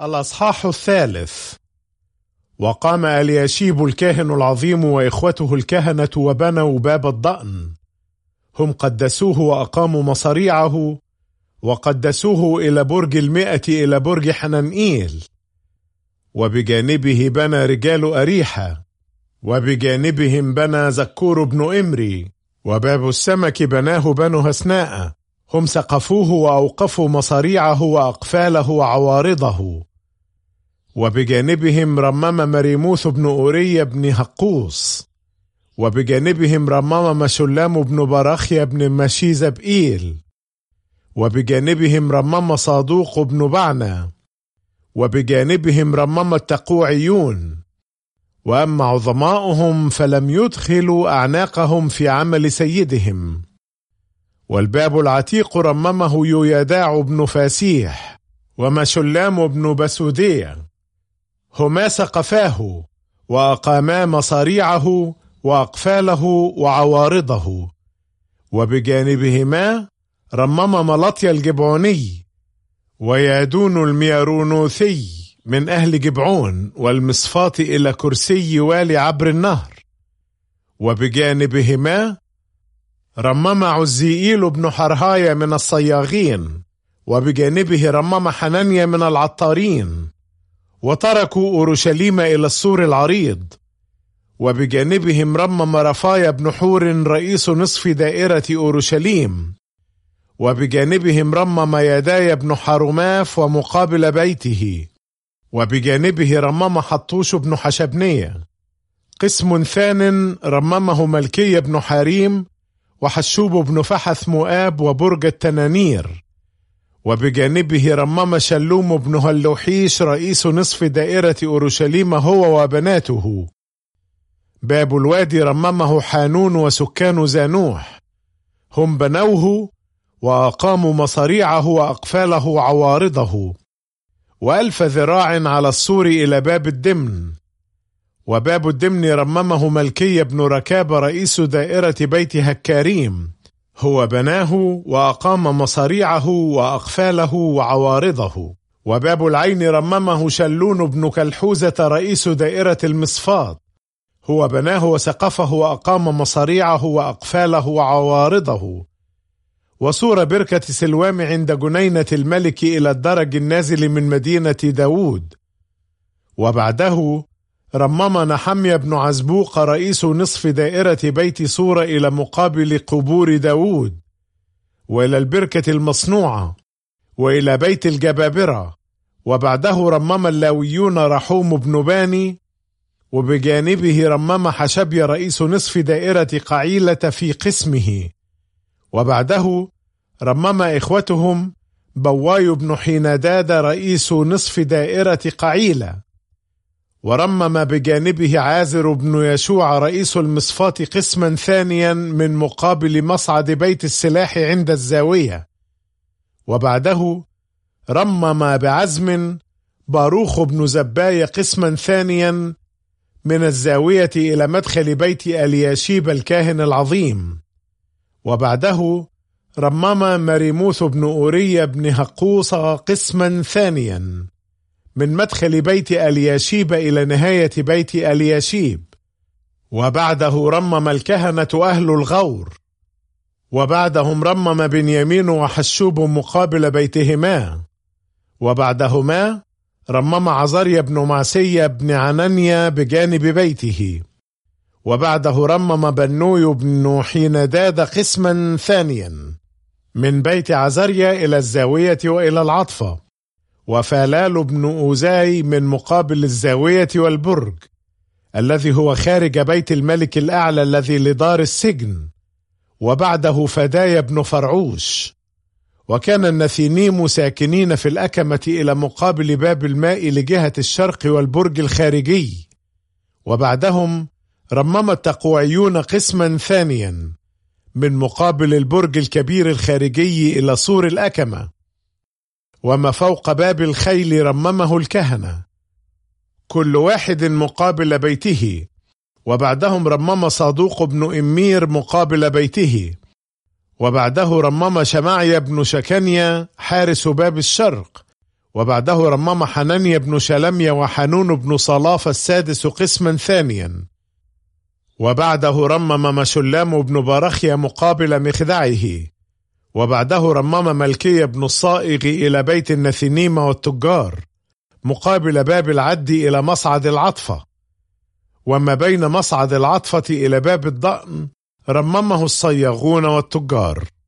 الأصحاح 3. وقام الياشيب الكاهن العظيم وإخوته الكهنة وبنوا باب الضأن، هم قدسوه وأقاموا مصاريعه، وقدسوه إلى برج 100 إلى برج حنانئيل، وبجانبه بنى رجال أريحة، وبجانبهم بنى زكور بن إمري، وباب السمك بناه بنو هسناء، هم سقفوه وأوقفوا مصاريعه وأقفاله وعوارضه. وبجانبهم رمم مريموث بن أورية بن هقوص، وبجانبهم رمم مشلام بن براخيا بن مشيزبئيل، وبجانبهم رمم صادوق بن بعنا، وبجانبهم رمم التقوعيون. وأما عظماؤهم فلم يدخلوا أعناقهم في عمل سيدهم. والباب العتيق رممه يويداع بن فاسيح ومشلام بن بسودية، هما سقفاه وأقاما مصاريعه وأقفاله وعوارضه. وبجانبهما رمم ملطيا الجبعوني ويادون الميارونوثي من أهل جبعون والمصفات إلى كرسي والي عبر النهر. وبجانبهما رمم عزيئيل بن حرهاية من الصياغين، وبجانبه رمم حنانيا من العطارين، وتركوا أورشليم إلى السور العريض. وبجانبهم رمم رفايا بن حور رئيس نصف دائرة أورشليم، وبجانبهم رمم يداي بن حرماف ومقابل بيته، وبجانبه رمم حطوش بن حشبنية. قسم ثان رممه ملكي بن حريم وحشوب بن فحث مؤاب وبرج التنانير، وبجانبه رمم شلوم بن هلوحيش رئيس نصف دائرة أورشليم هو وبناته. باب الوادي رممه حانون وسكان زانوح، هم بنوه وأقاموا مصاريعه وأقفاله وعوارضه. و1000 ذراع على السور إلى باب الدمن. وباب الدمن رممه ملكي بن ركاب رئيس دائرة بيت هكاريم، هو بناه وأقام مصاريعه وأقفاله وعوارضه. وباب العين رممه شلون بن كلحوزة رئيس دائرة المصفات، هو بناه وسقفه وأقام مصاريعه وأقفاله وعوارضه. وسور بركة سلوام عند جنينة الملك إلى الدرج النازل من مدينة داود. وبعده رمم نحميا بن عزبوق رئيس نصف دائرة بيت صورة إلى مقابل قبور داود، وإلى البركة المصنوعة، وإلى بيت الجبابرة. وبعده رمم اللاويون رحوم بن باني، وبجانبه رمم حشبيا رئيس نصف دائرة قعيلة في قسمه. وبعده رمم إخوتهم بواي بن حينداد رئيس نصف دائرة قعيلة. ورمم بجانبه عازر بن يشوع رئيس المصفات قسما ثانيا من مقابل مصعد بيت السلاح عند الزاوية. وبعده رمم بعزم باروخ بن زباي قسما ثانيا من الزاوية إلى مدخل بيت الياشيب الكاهن العظيم. وبعده رمم مريموث بن أورية بن هقوص قسما ثانيا من مدخل بيت الياشيب إلى نهاية بيت الياشيب. وبعده رمم الكهنة أهل الغور. وبعدهم رمم بنيامين وحشوب مقابل بيتهما. وبعدهما رمم عزريا بن معسية بن عنانيا بجانب بيته. وبعده رمم بنوي بن حينداد قسما ثانيا من بيت عزريا إلى الزاوية وإلى العطفة. وفالال بن أوزاي من مقابل الزاوية والبرج الذي هو خارج بيت الملك الأعلى الذي لدار السجن. وبعده فدايا بن فرعوش. وكان النثينيم ساكنين في الأكمة إلى مقابل باب الماء لجهة الشرق والبرج الخارجي. وبعدهم رمم التقوعيون قسما ثانيا من مقابل البرج الكبير الخارجي إلى سور الأكمة. وما فوق باب الخيل رممه الكهنة كل واحد مقابل بيته. وبعدهم رمم صادوق بن إمير مقابل بيته. وبعده رمم شمعيا بن شكنيا حارس باب الشرق وبعده رمم حنانيا بن شلميا وحنون بن صلاف السادس قسما ثانيا، وبعده رمم مشلام بن برخيا مقابل مخدعه، وبعده رمم ملكي بن الصائغ إلى بيت النثنيم والتجار مقابل باب العد إلى مصعد العطفة، وما بين مصعد العطفة إلى باب الضأن رممه الصياغون والتجار.